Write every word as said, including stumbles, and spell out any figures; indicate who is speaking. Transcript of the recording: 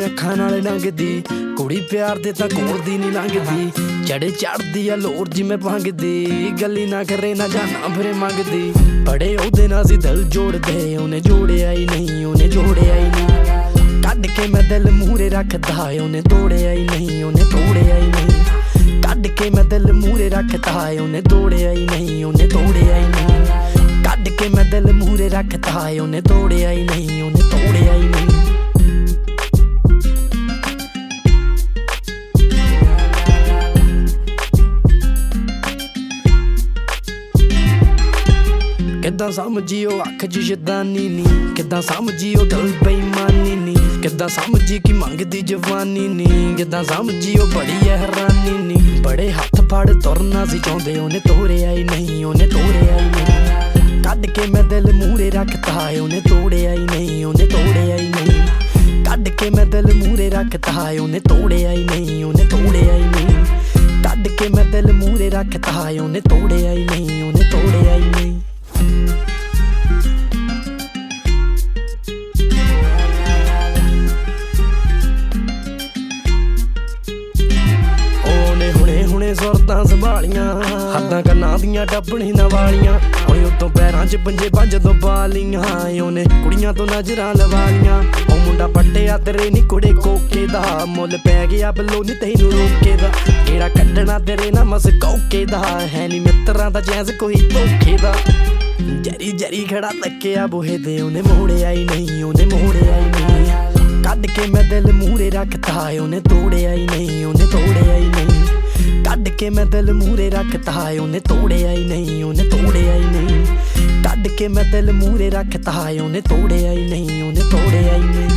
Speaker 1: ਅੱਖਾਂ ਨਾਲ ਲੰਘਦੀ ਕੁੜੀ ਪਿਆਰ ਦੇ ਤਾਂ ਕੋੜਦੀ ਨੀ ਲੰਘਦੀ ਚੜੇ ਚੜਦੀ ਆ ਲੋਰ ਜਿਵੇਂ ਭੰਗਦੀ ਗੱਲੀ ਨਾ ਕਰੇ ਨਾ ਜਾਣਾ ਫਿਰ ਮੰਗਦੀ ਬੜੇ ਉਹਦੇ ਨਾਲ ਸੀ ਦਿਲ ਜੋੜਦੇ ਉਹਨੇ ਜੋੜਿਆ ਹੀ ਨਹੀਂ ਉਹਨੇ ਜੋੜਿਆ ਹੀ ਨਹੀਂ ਕੱਢ ਕੇ ਮੈਂ ਦਿਲ ਮੂਹਰੇ ਰੱਖਦਾ ਉਹਨੇ ਤੋੜਿਆ ਹੀ ਨਹੀਂ ਉਹਨੇ ਤੋੜਿਆ ਹੀ ਨਹੀਂ ਕੱਢ ਕੇ ਮੈਂ ਦਿਲ ਮੂਹਰੇ ਰੱਖਦਾ ਉਹਨੇ ਤੋੜਿਆ ਹੀ ਨਹੀਂ ਉਹਨੇ ਤੋੜਿਆ ਹੀ ਨਹੀਂ ਕੱਢ ਕੇ ਮੈਂ ਦਿਲ ਮੂਹਰੇ ਰੱਖਦਾ ਉਹਨੇ ਤੋੜਿਆ ਹੀ ਨਹੀਂ ਉਹਨੇ ਤੋੜਿਆ ਹੀ ਨਹੀਂ ਕਿੱਦਾਂ ਸਮਝੀ ਉਹ ਅੱਖ ਚ ਸ਼ੈਤਾਨੀ ਨੀ ਕਿੱਦਾਂ ਸਮਝੀ ਉਹ ਦਿਲ ਬੇਈਮਾਨੀ ਨੀ ਕਿੱਦਾਂ ਸਮਝੀ ਕਿ ਮੰਗਦੀ ਜਵਾਨੀ ਨੀ ਕਿੱਦਾਂ ਸਮਝੀ ਉਹ ਬੜੀ ਹੈਰਾਨੀ ਨੀ ਬੜੇ ਹੱਥ ਫੜ ਤੁਰਨਾ ਸੀ ਚਾਹੁੰਦੇ ਉਹਨੇ ਤੋੜਿਆ ਹੀ ਨਹੀਂ ਉਹਨੇ ਤੋੜਿਆ ਹੀ ਨਹੀਂ ਕੱਢ ਕੇ ਮੈਂ ਦਿਲ ਮੂਹਰੇ ਰੱਖਤਾ ਉਹਨੇ ਤੋੜਿਆ ਹੀ ਨਹੀਂ ਉਹਨੇ ਤੋੜਿਆ ਹੀ ਨਹੀਂ ਕੱਢ ਕੇ ਮੈਂ ਦਿਲ ਮੂਹਰੇ ਰੱਖਤਾ ਉਹਨੇ ਤੋੜਿਆ ਹੀ ਨਹੀਂ ਉਹਨੇ ਤੋੜਿਆ ਹੀ ਨਹੀਂ ਕੱਢ ਕੇ ਮੈਂ ਦਿਲ ਮੂਹਰੇ ਰੱਖਤਾ ਉਹਨੇ ਤੋੜਿਆ ਹੀ ਨਹੀਂ ਉਹਨੇ ਤੋੜਿਆ ਹੀ ਨਹੀਂ ਸੁਰਤਾਂ ਸੰਭਾਲੀਆਂ ਹੱਦਾਂ ਕੰਨਾਂ ਦੀਆਂ ਡੱਬਣੀ ਨਾ ਵਾਲੀਆਂ ਓਏ ਉਤੋਂ ਪੈਰਾਂ ਚ ਪੰਜੇ ਪੰਜ ਤੋਂ ਬਾਲੀਆਂ ਉਹਨੇ ਕੁੜੀਆਂ ਤੋਂ ਨਜ਼ਰਾਂ ਲਵਾਲੀਆਂ ਉਹ ਮੁੰਡਾ ਪੱਟਿਆ ਤੇਰੇ ਨੀ ਕੁੜੇ ਕੋਕੇ ਦਾ ਮੁੱਲ ਪੈ ਗਿਆ ਬਲੋ ਨੀ ਤੈਨੂੰ ਰੋਕੇ ਦਾ ਕਿਹੜਾ ਕੱਢਣਾ ਤੇਰੇ ਨਾ ਮਸ ਕੋਕੇ ਦਾ ਹੈ ਨੀ ਮਿੱਤਰਾਂ ਦਾ ਜੈਜ਼ ਕੋਈ ਧੋਖੇ ਦਾ ਜਰੀ ਜਰੀ ਖੜਾ ਤੱਕਿਆ ਬੂਹੇ ਤੇ ਉਹਨੇ ਮੋੜਿਆ ਹੀ ਨਹੀਂ ਉਹਨੇ ਮੋੜਿਆ ਹੀ ਨਹੀਂ ਕੱਢ ਕੇ ਮੈਂ ਦਿਲ ਮੂਹਰੇ ਰੱਖਤਾ ਉਹਨੇ ਤੋੜਿਆ ਹੀ ਨਹੀਂ ਉਹਨੇ ਤੋੜਿਆ ਹੀ ਨਹੀਂ ਕੱਢ ਕੇ ਮੈਂ ਦਿਲ ਮੂਹਰੇ ਰੱਖਤਾ ਉਹਨੇ ਤੋੜਿਆ ਹੀ ਨਹੀਂ ਉਹਨੇ ਤੋੜਿਆ ਹੀ ਨਹੀਂ ਕੱਢ ਕੇ ਮੈਂ ਦਿਲ ਮੂਹਰੇ ਰੱਖਤਾ ਉਹਨੇ ਤੋੜਿਆ ਹੀ ਨਹੀਂ ਉਹਨੇ ਤੋੜਿਆ ਹੀ ਨਹੀਂ